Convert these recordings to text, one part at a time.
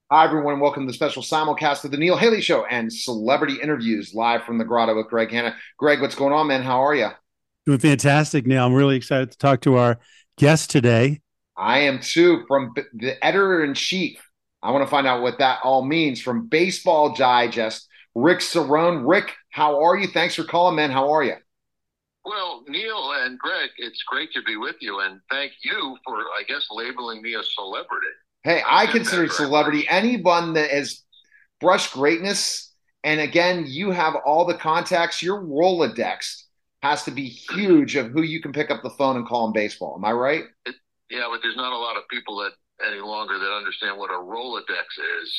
Hi, everyone. Welcome to the special simulcast of the Neil Haley Show and celebrity interviews live from the grotto with Greg Hanna. Greg, what's going on, man? How are you? Doing fantastic, Neil. I'm really excited to talk to our guest today. I am too, from the editor in chief. I want to find out what that all means from Baseball Digest, Rick Cerrone. Rick, how are you? Thanks for calling, man. How are you? Well, Neil and Greg, it's great to be with you, and thank you for, I guess, labeling me a celebrity. Hey, I don't I get that consider very much. celebrity anyone that has brushed greatness. And again, you have all the contacts. Your Rolodex has to be huge of who you can pick up the phone and call in baseball. Am I right? It, yeah, but there's not a lot of people that any longer that understand what a Rolodex is.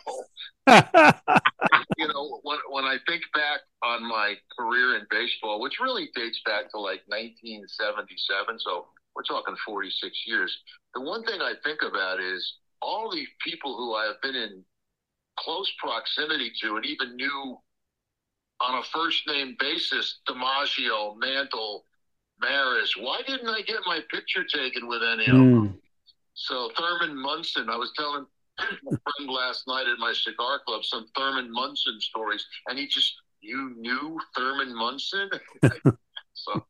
So, when I think back on my career in baseball, which really dates back to like 1977, so we're talking 46 years, the one thing I think about is all the people who I have been in close proximity to and even knew on a first name basis, DiMaggio, Mantle, Maris. Why didn't I get my picture taken with any of them? Mm. So Thurman Munson, I was telling a friend last night at my cigar club some Thurman Munson stories, and you knew Thurman Munson? So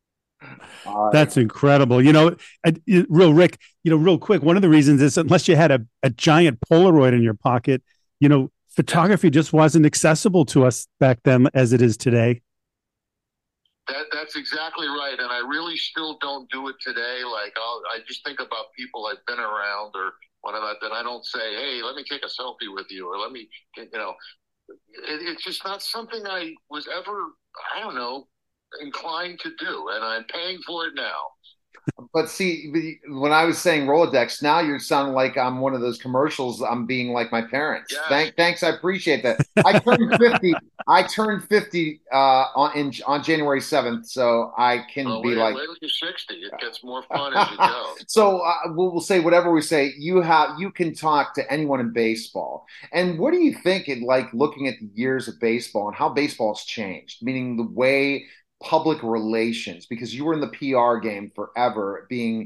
Uh, That's incredible. Real Rick, real quick, one of the reasons is unless you had a giant Polaroid in your pocket, yeah, photography just wasn't accessible to us back then as it is today. that's exactly right. And I really still don't do it today. Like I just think about people I've been around or whatever. That I don't say, hey, let me take a selfie with you, or let me, it's just not something I was ever, I don't know, inclined to do, and I'm paying for it now. But see, when I was saying Rolodex, now you're sounding like I'm one of those commercials. I'm being like my parents. Yes. Thanks, I appreciate that. I turned 50. I turned 50 on January 7th, so I can Well, be like. wait till you're 60. It gets more fun as you go. So we'll say whatever we say. You can talk to anyone in baseball. And what do you think in like looking at the years of baseball and how baseball's changed? Meaning the way public relations, because you were in the PR game forever, being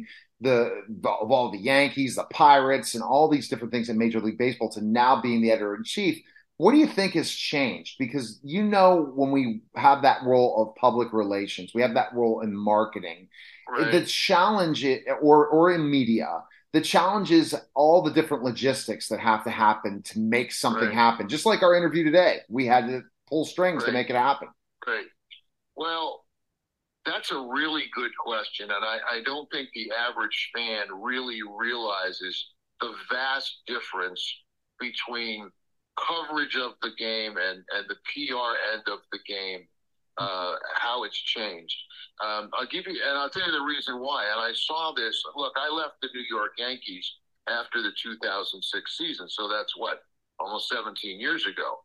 of all the Yankees, the Pirates, and all these different things in Major League Baseball to now being the editor in chief. What do you think has changed? Because when we have that role of public relations, we have that role in marketing, the Right, challenge or in media, the challenge is all the different logistics that have to happen to make something right, happen. Just like our interview today, we had to pull strings to right, make it happen. right. Well, that's a really good question. And I don't think the average fan really realizes the vast difference between coverage of the game and the PR end of the game, how it's changed. I'll tell you the reason why. And I saw this. Look, I left the New York Yankees after the 2006 season. So that's what, almost 17 years ago.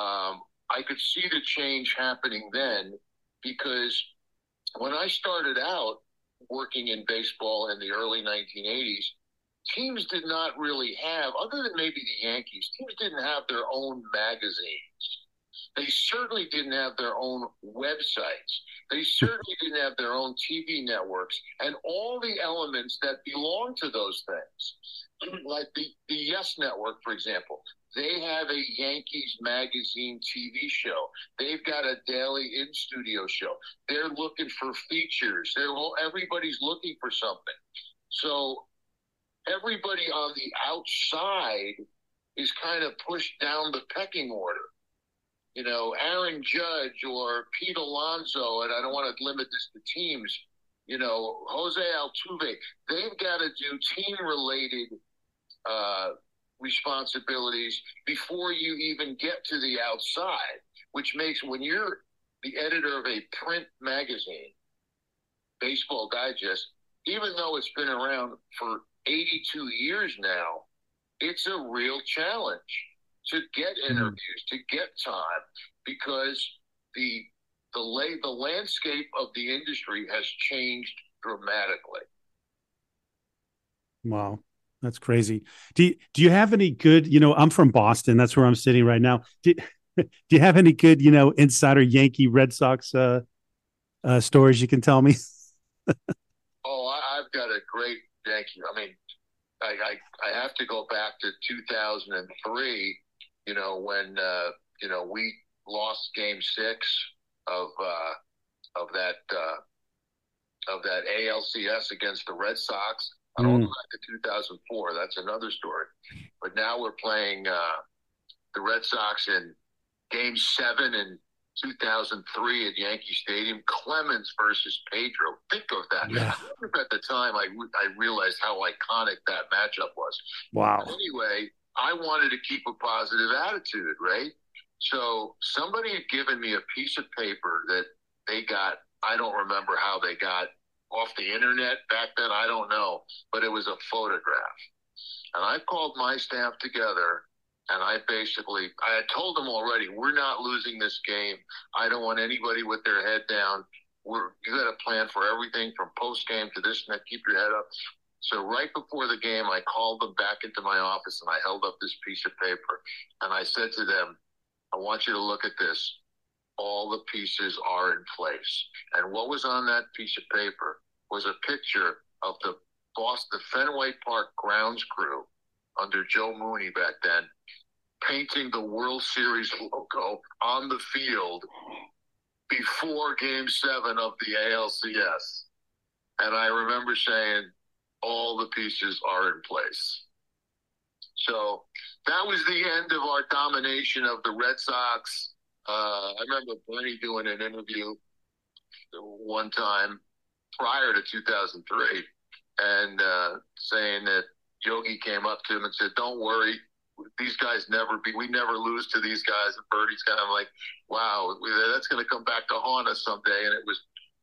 I could see the change happening then because when I started out working in baseball in the early 1980s, teams did not really have, other than maybe the Yankees, teams didn't have their own magazines. They certainly didn't have their own websites. They certainly didn't have their own TV networks and all the elements that belong to those things. Like the Yes Network, for example, they have a Yankees magazine TV show. They've got a daily in studio show. They're looking for features. Everybody's looking for something. So everybody on the outside is kind of pushed down the pecking order. Aaron Judge or Pete Alonso, and I don't want to limit this to teams, Jose Altuve, they've got to do team related uh, responsibilities before you even get to the outside, which makes when you're the editor of a print magazine, Baseball Digest, even though it's been around for 82 years now, it's a real challenge to get Mm. interviews, to get time, because the the landscape of the industry has changed dramatically. Wow. That's crazy. Do you have any good, I'm from Boston. That's where I'm sitting right now. Do you have any good, insider Yankee Red Sox stories you can tell me? Oh, I've got a great Yankee. I mean, I have to go back to 2003. When we lost Game 6 of that ALCS against the Red Sox. I don't go back to 2004. That's another story. But now we're playing the Red Sox in Game 7 in 2003 at Yankee Stadium. Clemens versus Pedro. Think of that. Yeah. At the time, I realized how iconic that matchup was. Wow. But anyway, I wanted to keep a positive attitude, right? So somebody had given me a piece of paper that they got. I don't remember how they got off the internet back then. I don't know, but it was a photograph. And I called my staff together, and I had told them already, we're not losing this game. I don't want anybody with their head down. You got to plan for everything from post game to this and that. Keep your head up. So right before the game, I called them back into my office, and I held up this piece of paper, and I said to them, I want you to look at this. All the pieces are in place. And what was on that piece of paper was a picture of the Fenway Park grounds crew under Joe Mooney back then, painting the World Series logo on the field before Game 7 of the ALCS. And I remember saying, all the pieces are in place. So that was the end of our domination of the Red Sox. I remember Bernie doing an interview one time prior to 2003 and saying that Yogi came up to him and said, don't worry, these guys we never lose to these guys. And Bernie's kind of like, wow, that's going to come back to haunt us someday. And it was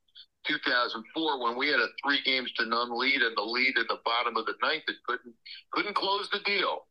2004 when we had a 3-0 lead, and the lead at the bottom of the ninth that couldn't close the deal.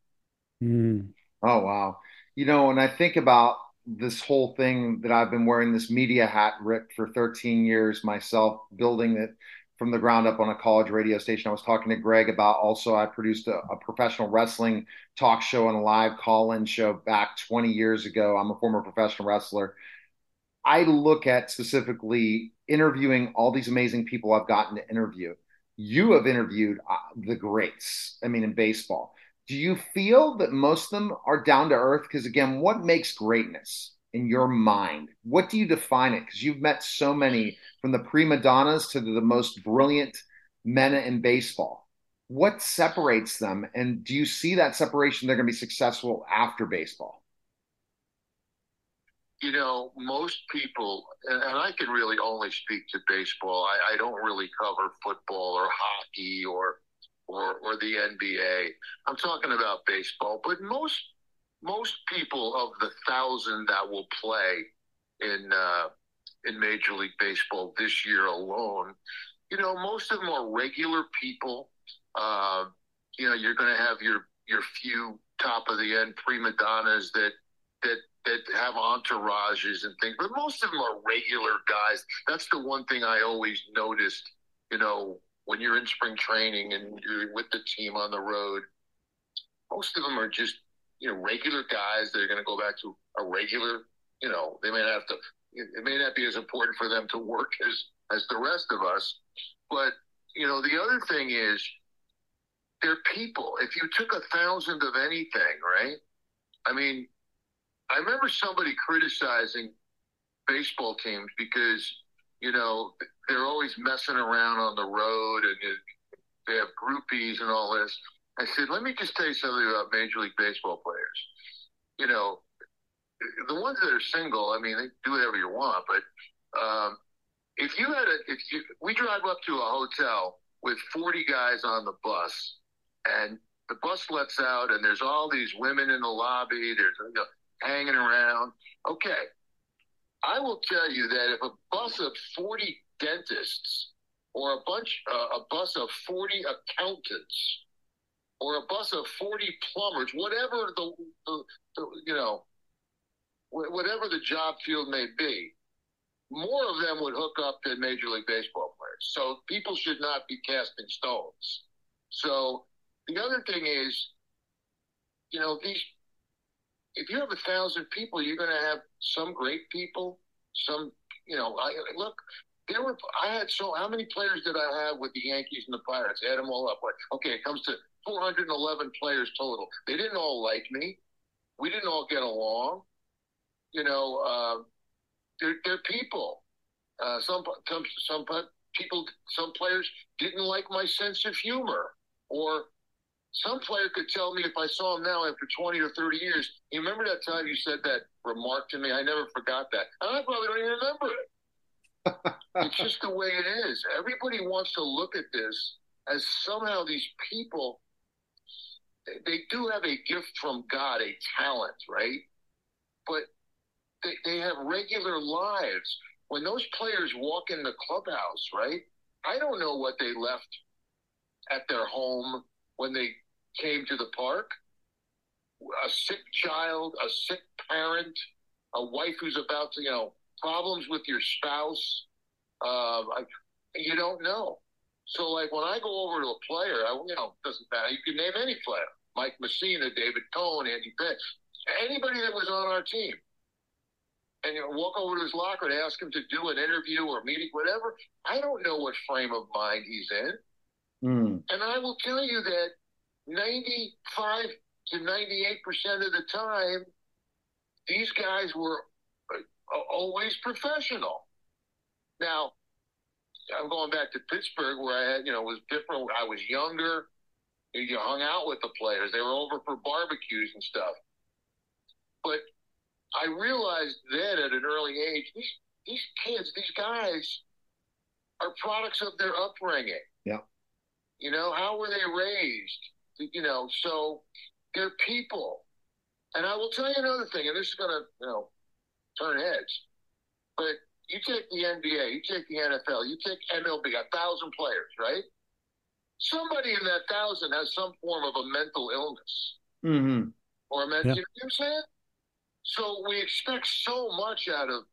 Oh, wow. And I think about this whole thing that I've been wearing this media hat, Rick, for 13 years myself, building it from the ground up on a college radio station. I was talking to Greg about also I produced a professional wrestling talk show and a live call-in show back 20 years ago. I'm a former professional wrestler. I look at specifically interviewing all these amazing people I've gotten to interview. You have interviewed the greats, in baseball. Do you feel that most of them are down to earth? Because again, what makes greatness in your mind? What do you define it? Because you've met so many, from the prima donnas to the most brilliant men in baseball. What separates them? And do you see that separation they're going to be successful after baseball? Most people, and I can really only speak to baseball. I don't really cover football or hockey or the NBA. I'm talking about baseball. But most people of the 1,000 that will play in Major League Baseball this year alone, most of them are regular people. You're going to have your few top of the end prima donnas that have entourages and things, but most of them are regular guys. That's the one thing I always noticed, when you're in spring training and you're with the team on the road. Most of them are just, regular guys. They're going to go back to a regular, they may not have to, it may not be as important for them to work as the rest of us. But, the other thing is they're people. If you took 1,000 of anything, right? I remember somebody criticizing baseball teams because, they're always messing around on the road and they have groupies and all this. I said, let me just tell you something about Major League Baseball players. The ones that are single, they do whatever you want. But we drive up to a hotel with 40 guys on the bus, and the bus lets out, and there's all these women in the lobby. There's hanging around. Okay. I will tell you that if a bus of 40 dentists or a bus of 40 accountants or a bus of 40 plumbers, whatever whatever the job field may be, more of them would hook up than Major League Baseball players. So people should not be casting stones. So the other thing is, if you have 1,000 people, you're going to have some great people, some, how many players did I have with the Yankees and the Pirates? Add them all up. Okay, it comes to 411 players total. They didn't all like me. We didn't all get along. You know, they're people. Some people, some players didn't like my sense of humor, or some player could tell me if I saw him now after 20 or 30 years, you remember that time you said that remark to me? I never forgot that. And I probably don't even remember it. It's just the way it is. Everybody wants to look at this as somehow these people, they do have a gift from God, a talent, right? But they have regular lives. When those players walk in the clubhouse, right? I don't know what they left at their home when they came to the park. A sick child, a sick parent, a wife who's about to, problems with your spouse. You don't know. So, like, when I go over to a player, doesn't matter. You can name any player. Mike Messina, David Cohn, Andy Betts, anybody that was on our team. And walk over to his locker and ask him to do an interview or meeting, whatever. I don't know what frame of mind he's in. And I will tell you that 95 to 98% of the time, these guys were always professional. Now, I'm going back to Pittsburgh where I had, was different. I was younger. You hung out with the players. They were over for barbecues and stuff. But I realized then at an early age, these kids, these guys are products of their upbringing. Yeah. How were they raised? So they're people. And I will tell you another thing, and this is going to, turn heads. But you take the NBA, you take the NFL, you take MLB, 1,000 players, right? Somebody in that 1,000 has some form of a mental illness. Mm-hmm. Or a mental, you know what I'm saying? So we expect so much out of,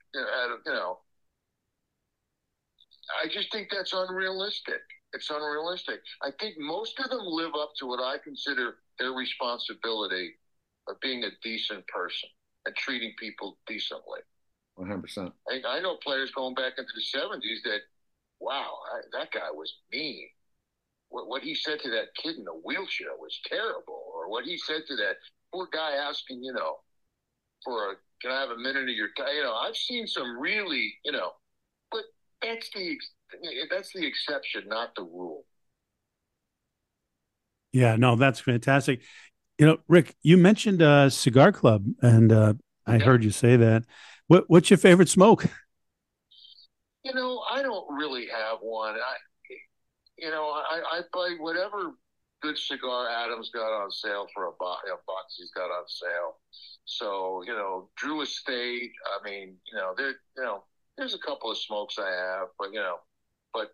I just think that's unrealistic. It's unrealistic. I think most of them live up to what I consider their responsibility of being a decent person and treating people decently. 100%. I know players going back into the 70s that, wow, that guy was mean. What he said to that kid in the wheelchair was terrible. Or what he said to that poor guy asking, can I have a minute of your time? I've seen some really, but that's the exception, not the rule. Yeah, no, that's fantastic. Rick, you mentioned a cigar club, and I heard you say that. What's your favorite smoke? I don't really have one. I buy whatever good cigar Adam's got on sale for a box he's got on sale. So, Drew Estate, there's a couple of smokes I have, but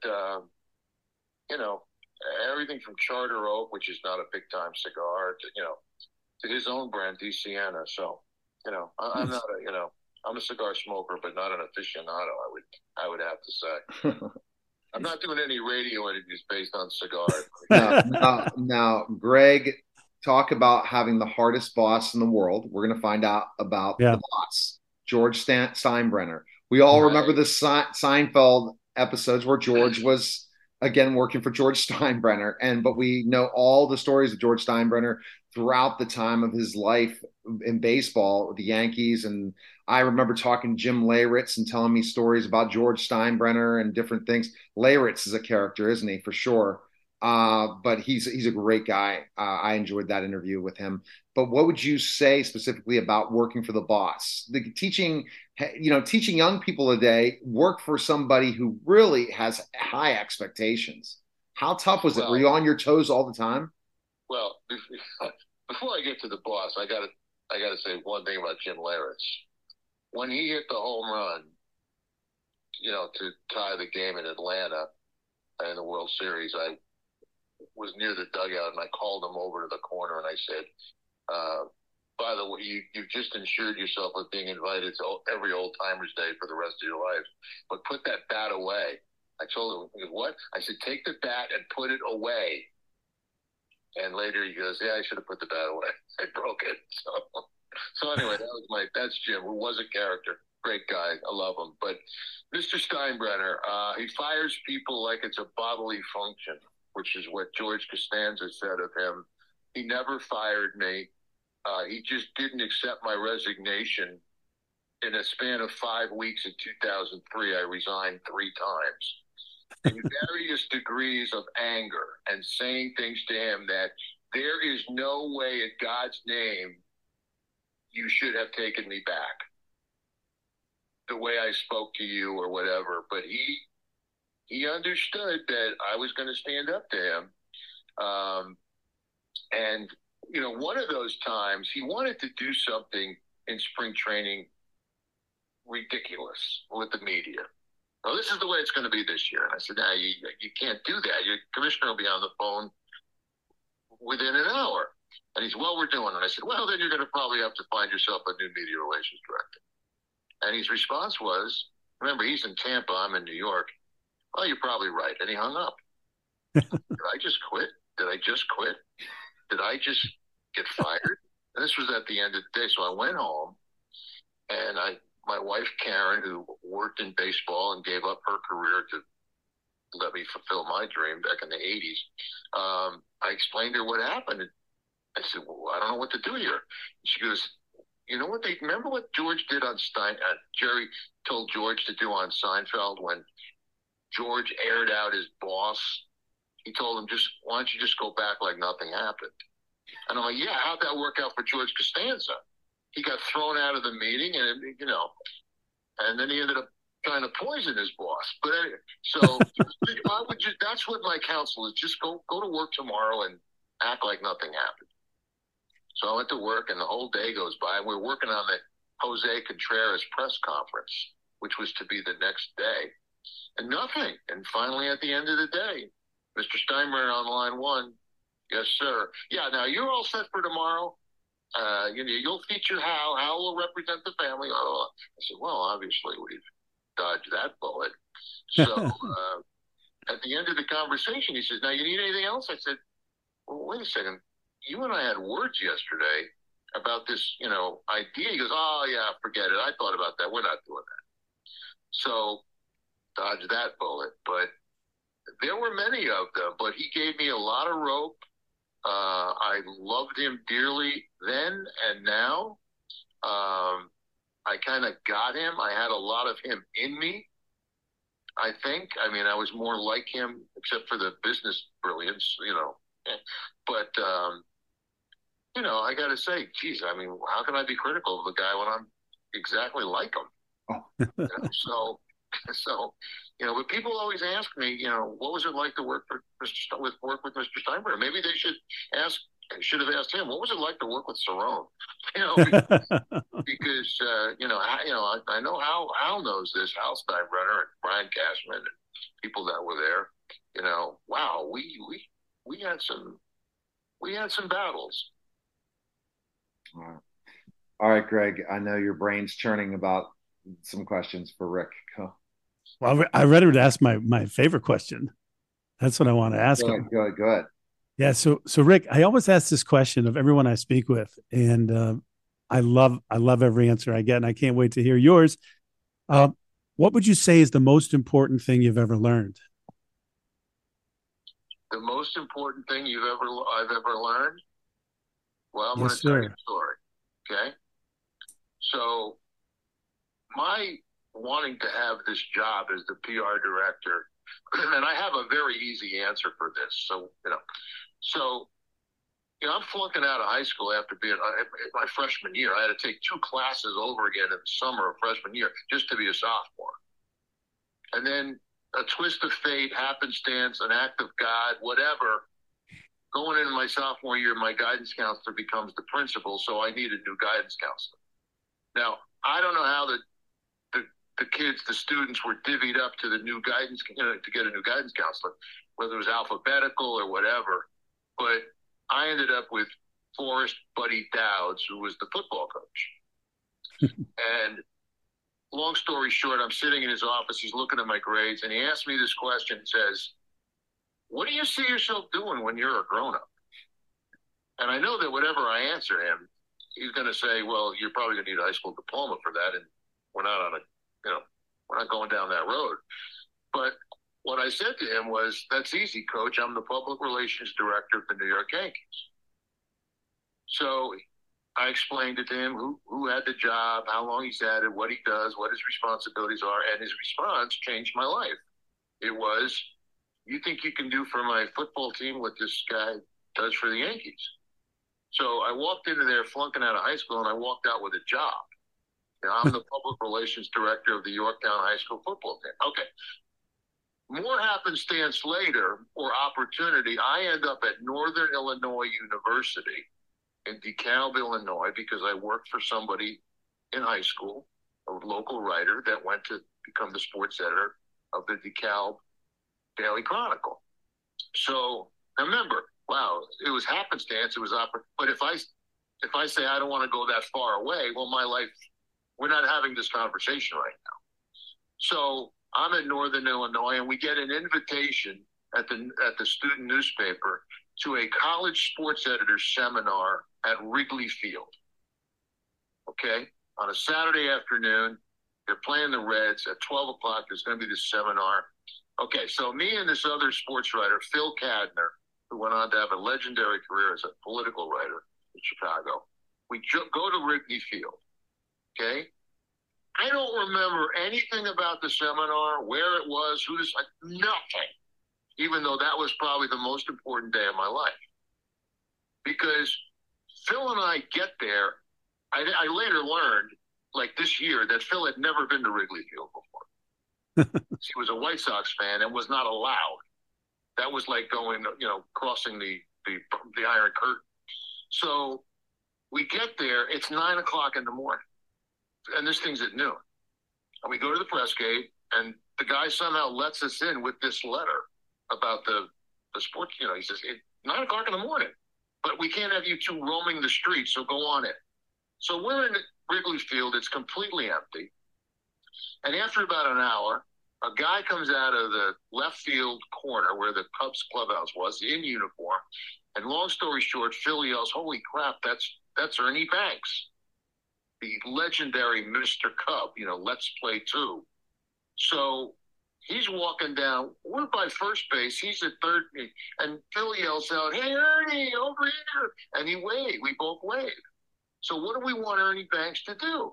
everything from Charter Oak, which is not a big time cigar, to his own brand, DeSienna. So, I'm not I'm a cigar smoker, but not an aficionado, I would have to say. I'm not doing any radio interviews based on cigars. Now, Greg, talk about having the hardest boss in the world. We're going to find out about the boss, George Steinbrenner. We all remember the Seinfeld episodes where George was, again, working for George Steinbrenner. But we know all the stories of George Steinbrenner throughout the time of his life in baseball, the Yankees. And I remember talking to Jim Leyritz and telling me stories about George Steinbrenner and different things. Leyritz is a character, isn't he, for sure? But he's a great guy. I enjoyed that interview with him. But what would you say specifically about working for the boss? Teaching young people today, work for somebody who really has high expectations. How tough was it? Were you on your toes all the time? Well, before I get to the boss, I gotta say one thing about Jim Leyritz. When he hit the home run, to tie the game in Atlanta in the World Series, I was near the dugout and I called him over to the corner and I said, by the way, you've just insured yourself with being invited to every Old Timers Day for the rest of your life, but put that bat away. I told him, what? I said, take the bat and put it away. And later he goes, yeah, I should have put the bat away. I broke it. So anyway, that's Jim, who was a character. Great guy. I love him. But Mr. Steinbrenner, he fires people like it's a bodily function. which is what George Costanza said of him. He never fired me. He just didn't accept my resignation. In a span of 5 weeks in 2003, I resigned 3 times in various degrees of anger and saying things to him that there is no way in God's name you should have taken me back the way I spoke to you or whatever. But he understood that I was going to stand up to him. And, you know, one of those times he wanted to do something in spring training ridiculous with the media. Well, this is the way it's going to be this year. And I said, no, you can't do that. Your commissioner will be on the phone within an hour. And he said, well, we're doing it. I said, well, then you're going to probably have to find yourself a new media relations director. And his response was, remember, he's in Tampa, I'm in New York. Well, you're probably right. And he hung up. Did I just quit? Did I just quit? Did I just get fired? And this was at the end of the day. So I went home, and my wife, Karen, who worked in baseball and gave up her career to let me fulfill my dream back in the 80s, I explained to her what happened. And I said, well, I don't know what to do here. And she goes, you know what? Remember what George did on Jerry told George to do on Seinfeld when George aired out his boss? He told him, why don't you just go back like nothing happened? And I'm like, yeah, how'd that work out for George Costanza? He got thrown out of the meeting, and, you know, and then he ended up trying to poison his boss. But anyway, so that's what my counsel is. Just go to work tomorrow and act like nothing happened. So I went to work, and the whole day goes by. We're working on the Jose Contreras press conference, which was to be the next day, and nothing. And finally, at the end of the day, Mr. Steinbrenner on line 1, yes, sir. Yeah, now you're all set for tomorrow. You'll feature Hal. Hal will represent the family. Oh, I said, well, obviously we've dodged that bullet. So at the end of the conversation, he says, now you need anything else? I said, well, wait a second. You and I had words yesterday about this, idea. He goes, oh, yeah, forget it. I thought about that. We're not doing that. So dodge that bullet. But there were many of them, but he gave me a lot of rope. I loved him dearly then and now. I kind of got him. I had a lot of him in me, I think. I mean, I was more like him, except for the business brilliance, But, I got to say, geez, I mean, how can I be critical of the guy when I'm exactly like him? So, but people always ask me, what was it like to work with Mr. Steinbrenner? Maybe they should have asked him, what was it like to work with Cerrone? Because I know Hal knows this. Hal Steinbrenner and Brian Cashman and people that were there. Wow, we had some battles. All right, Greg. I know your brain's churning about some questions for Rick. Go. Well, I read to ask my favorite question. That's what I want to ask him. Go ahead. Yeah. So Rick, I always ask this question of everyone I speak with, and I love every answer I get, and I can't wait to hear yours. What would you say is the most important thing you've ever learned? The most important thing I've ever learned? Well, I'm going to tell you a story. Okay. So my wanting to have this job as the PR director, and I have a very easy answer for this. So, I'm flunking out of high school after being my freshman year. I had to take 2 classes over again in the summer of freshman year just to be a sophomore. And then a twist of fate, happenstance, an act of God, whatever. Going into my sophomore year, my guidance counselor becomes the principal, so I need a new guidance counselor. Now, I don't know how the students were divvied up to the new guidance, to get a new guidance counselor, whether it was alphabetical or whatever. But I ended up with Forrest Buddy Dowds, who was the football coach. And long story short, I'm sitting in his office. He's looking at my grades, and he asked me this question. He says, what do you see yourself doing when you're a grown-up? And I know that whatever I answer him, he's going to say, well, you're probably going to need a high school diploma for that, and we're not going down that road. But what I said to him was, "That's easy, coach. I'm the public relations director of the New York Yankees." So I explained it to him who had the job, how long he's had it, what he does, what his responsibilities are, and his response changed my life. It was, "You think you can do for my football team what this guy does for the Yankees?" So I walked into there flunking out of high school, and I walked out with a job. You know, I'm the public relations director of the Yorktown High School football team. Okay. More happenstance later, or opportunity, I end up at Northern Illinois University in DeKalb, Illinois, because I worked for somebody in high school, a local writer that went to become the sports editor of the DeKalb Daily Chronicle. So remember, wow, it was happenstance. It was but if I say I don't want to go that far away, well, my life, we're not having this conversation right now. So I'm in Northern Illinois, and we get an invitation at the student newspaper to a college sports editor seminar at Wrigley Field. Okay, on a Saturday afternoon, they're playing the Reds at 12 o'clock. There's going to be this seminar. Okay, so me and this other sports writer, Phil Cadner, who went on to have a legendary career as a political writer in Chicago, we go to Wrigley Field. Okay, I don't remember anything about the seminar, where it was, nothing, even though that was probably the most important day of my life. Because Phil and I get there, I later learned, like this year, that Phil had never been to Wrigley Field before. He was a White Sox fan and was not allowed. That was like going, crossing the Iron Curtain. So we get there, it's 9 o'clock in the morning. And this thing's at noon. And we go to the press gate, and the guy somehow lets us in with this letter about the sports. He says, it's 9 o'clock in the morning, but we can't have you two roaming the streets, so go on in. So we're in Wrigley Field. It's completely empty. And after about an hour, a guy comes out of the left field corner where the Cubs clubhouse was in uniform. And long story short, Phil yells, "Holy crap, that's Ernie Banks, the legendary Mr. Cub, let's play two." So he's walking down. We're by first base. He's at third. And Phil yells out, "Hey, Ernie, over here." And he waved. We both waved. So what do we want Ernie Banks to do?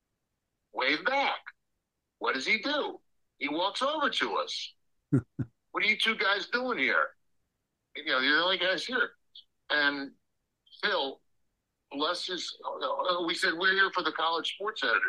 Wave back. What does he do? He walks over to us. "What are you two guys doing here? You're the only guys here." And Phil, bless his, we said, "We're here for the college sports editor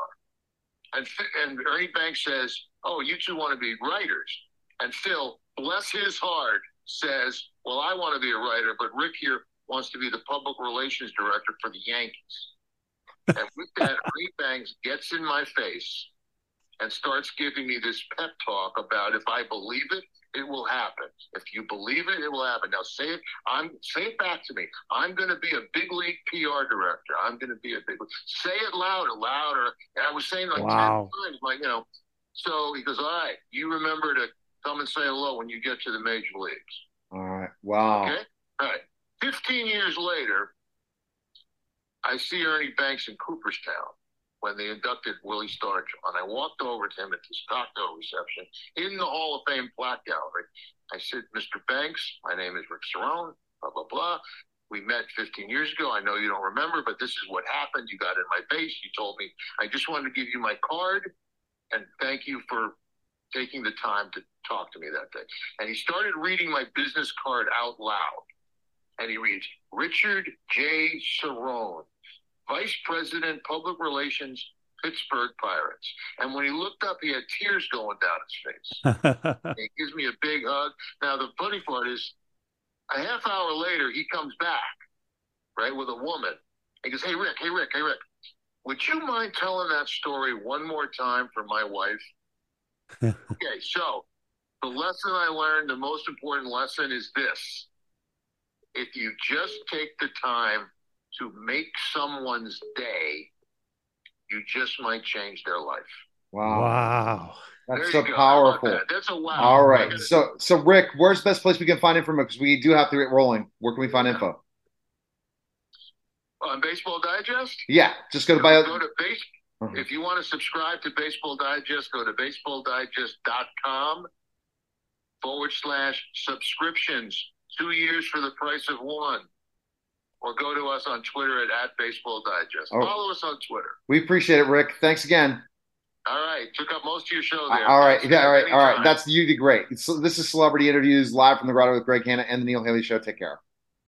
seminar." And Ernie Banks says, "Oh, you two want to be writers." And Phil, bless his heart, says, "Well, I want to be a writer, but Rick here wants to be the public relations director for the Yankees." And with that, Ernie Banks gets in my face and starts giving me this pep talk about, if I believe it, it will happen. If you believe it, it will happen. Now say it. Say it back to me. I'm going to be a big league PR director. I'm going to be a big. Say it louder, louder. And I was saying like 10 times, So he goes, "All right, you remember to come and say hello when you get to the major leagues." All right. Wow. Okay. All right. 15 years later, I see Ernie Banks in Cooperstown when they inducted Willie Stargell. And I walked over to him at this cocktail reception in the Hall of Fame plaque gallery. I said, "Mr. Banks, my name is Rick Cerrone, blah, blah, blah. We met 15 years ago. I know you don't remember, but this is what happened. You got in my face. You told me, I just wanted to give you my card and thank you for taking the time to talk to me that day." And he started reading my business card out loud. And he reads, "Richard J. Cerrone, Vice President, Public Relations, Pittsburgh Pirates." And when he looked up, he had tears going down his face. He gives me a big hug. Now, the funny part is, a half hour later, he comes back, right, with a woman. He goes, hey, Rick, would you mind telling that story one more time for my wife?" Okay, so the lesson I learned, the most important lesson is this. If you just take the time to make someone's day, you just might change their life. Wow. That's so powerful. That's a wow. All right. So Rick, where's the best place we can find info? Because we do have to get rolling. Where can we find info? On Baseball Digest? Yeah. Just go to If you want to subscribe to Baseball Digest, go to baseballdigest.com. /subscriptions, 2 years for the price of one. Or go to us on Twitter at Baseball Digest. Follow us on Twitter. We appreciate it, Rick. Thanks again. All right. Took up most of your show there. All right. Yeah, all right. All right. You did great. So this is Celebrity Interviews live from the Grotto with Greg Hanna and the Neil Haley Show. Take care.